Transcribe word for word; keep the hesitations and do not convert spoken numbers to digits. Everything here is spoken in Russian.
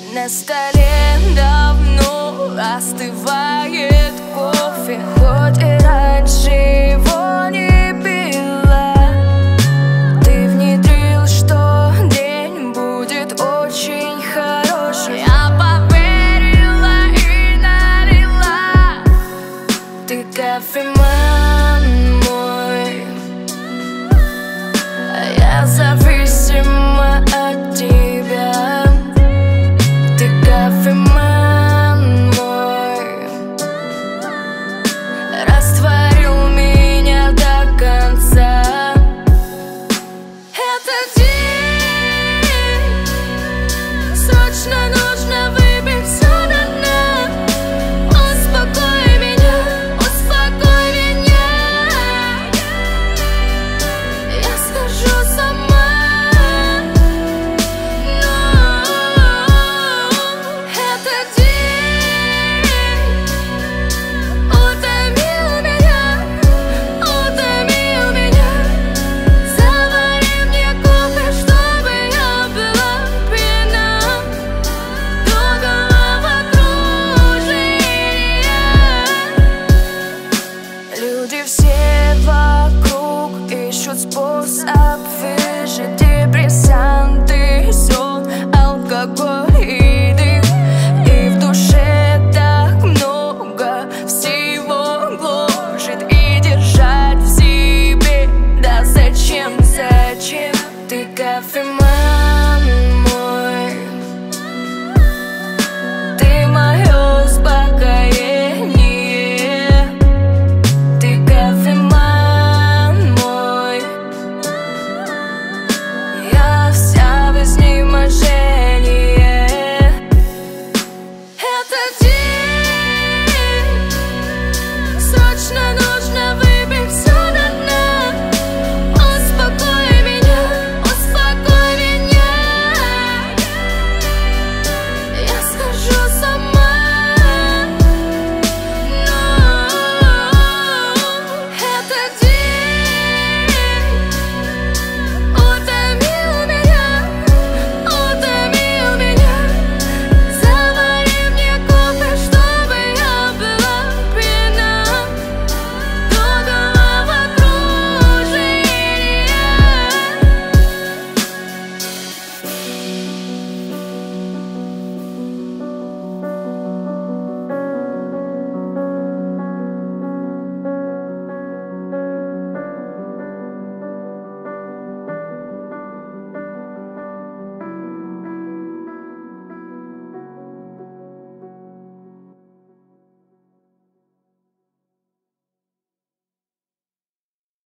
На столе давно остывает кофе, хоть и раньше его не пила. Ты внедрил, что день будет очень хороший. Я поверила и налила. Ты кофеман мой, а я зависима от тебя. Ты кофеман мой, растворил меня до конца. Этот день срочно нужно выпить все до дна. Успокой меня, успокой меня. Я схожу сама, но этот день утомил меня, утомил меня. Завари мне кофе, чтобы я была пьяна до головокружения. Люди все вокруг ищут способ выжить. Депрессанты, сон, алкоголь.